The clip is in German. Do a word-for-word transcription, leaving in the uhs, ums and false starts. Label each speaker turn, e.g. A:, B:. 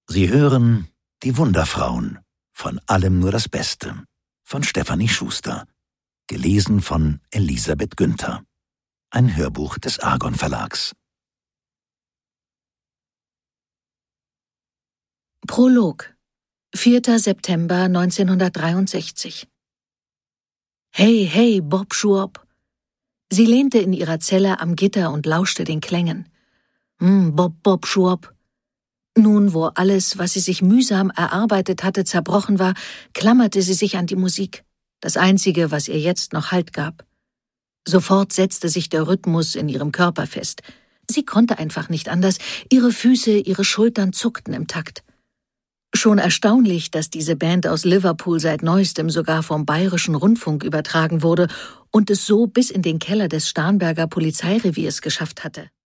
A: Sie hören Die Wunderfrauen, von allem nur das Beste, von Stefanie Schuster, gelesen von Elisabeth Günther. Ein Hörbuch des Argon Verlags.
B: Prolog, vierter September neunzehnhundertdreiundsechzig. Hey, hey, Bob Schwab. Sie lehnte in ihrer Zelle am Gitter und lauschte den Klängen. Hm, Bob, Bob Schwab. Nun, wo alles, was sie sich mühsam erarbeitet hatte, zerbrochen war, klammerte sie sich an die Musik, das Einzige, was ihr jetzt noch Halt gab. Sofort setzte sich der Rhythmus in ihrem Körper fest. Sie konnte einfach nicht anders, ihre Füße, ihre Schultern zuckten im Takt. Schon erstaunlich, dass diese Band aus Liverpool seit Neuestem sogar vom Bayerischen Rundfunk übertragen wurde und es so bis in den Keller des Starnberger Polizeireviers geschafft hatte.